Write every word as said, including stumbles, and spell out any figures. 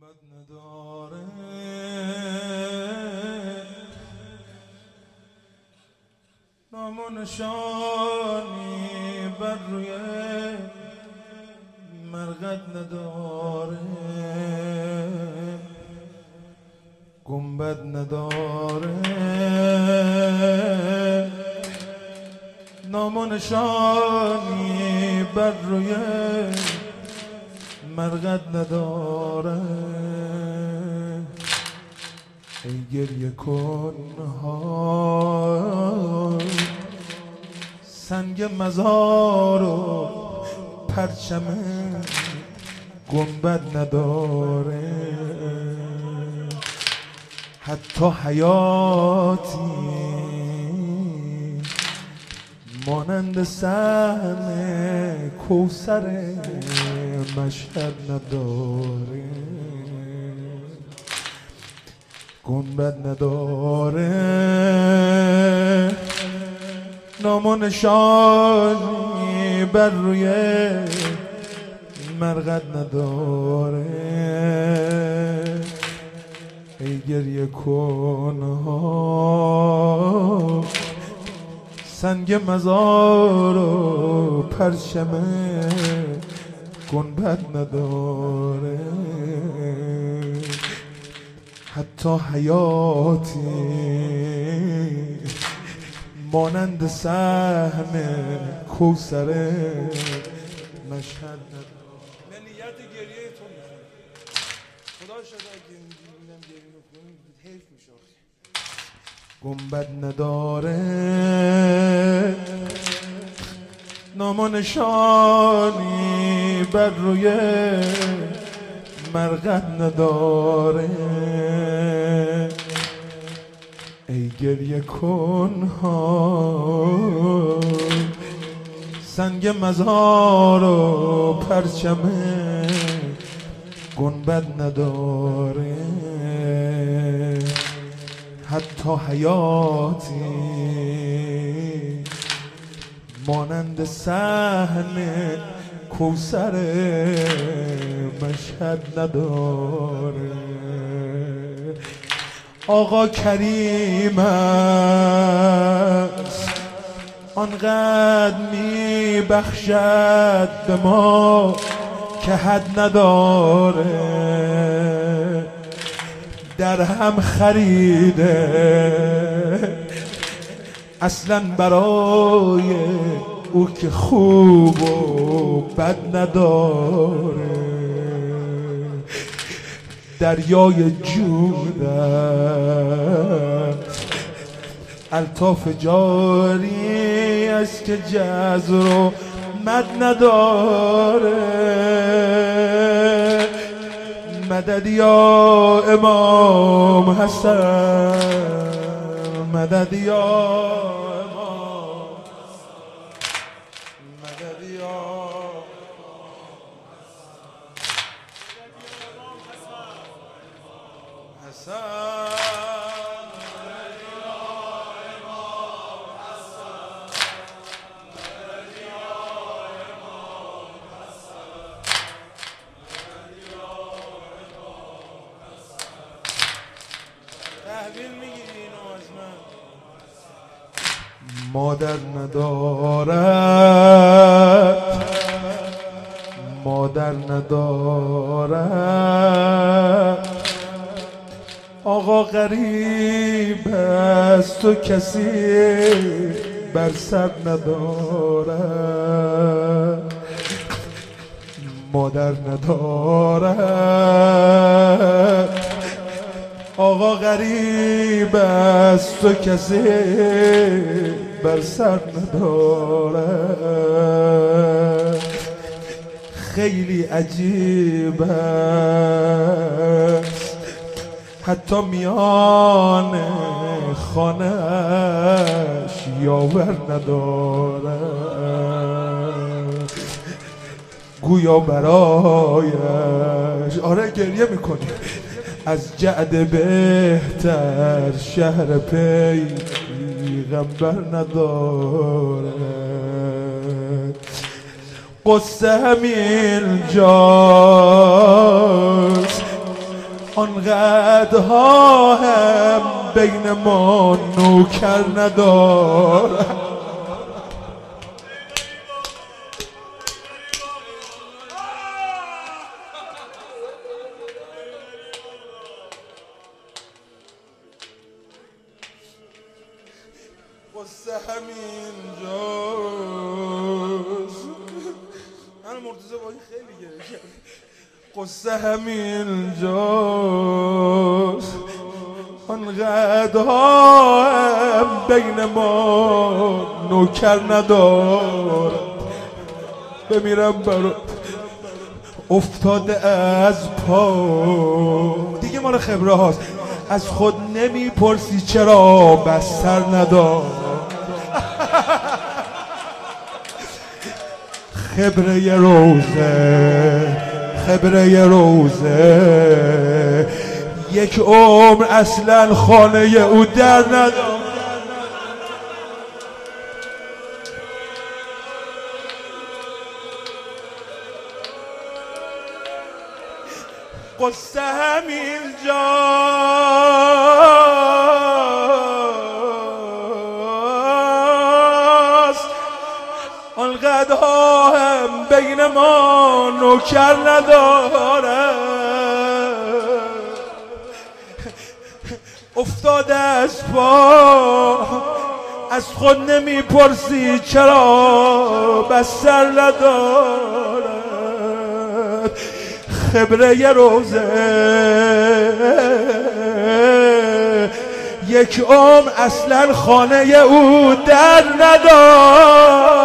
گنبد نداره نام و نشانی بر روی مرقد نداره، گنبد نداره نام و نشانی بر روی مرقد نداره. ای گریه کن ها سنگ مزار و پرچم گنبد نداره، حتی حیاتی مانند سهم کوثر مشهد نداره، گنبد نداره نام و نشانی بر روی مرقد نداره. ای گریه کن ها سنگ مزار و پرچم گنبد نداره، حتی حیاتی مانند سهم کوثر مشهد نداره. من نیت گریه تو میخوام خدا شده اگه میدونم گریه میکنم حیف میشه. گنبد نداره نام و نشانی بر روی مرقد نداره. ای گریه کن ها سنگ مزار و پرچم گنبد نداره، حتی حیاتی مانند صحن کوثر مشهد نداره. آقا کریم است آنقدر می بخشد به ما که حد نداره، در هم خریده اصلا برای او که خوب و بد نداره. دریای جود است الطاف جاری است که جزر و مد نداره. مدد یا امام حسن، مدد یا امام حسن، مدد یا حسن. مادر ندارد، مادر ندارد آقا غریب است و کسی بر سر ندارد. مادر ندارد آقا غریب است و کسی بر سر ندارد. خیلی عجیب است حتی میان خانه‌اش یاور ندارد، گویا برایش آره گریه میکنی از جعد بهتر شهر پیغمبر نداره. قصه همین جاست آنقدرها هم بین ما نوکر ندارد. قصه همینجاست. من مرتضی با این خیلی گره کرد. قصه همینجاست. آنقدرها هم بین ما نوکر ندارد. بمیرم برات افتاده از پا. دیگه مال خبره هاست. از خود نمیپرسی چرا بستر ندار. خبره ی روزه خبره ی روزه یک عمر اصلا خانه او در ندار. قصه همینجاست. آنقدرها هم بین ما نوکر ندارد. افتاده از پا از خود نمیپرسی چرا بستر ندارد. خبره ی روزه یک عمر اصلا خانه او در ندارد.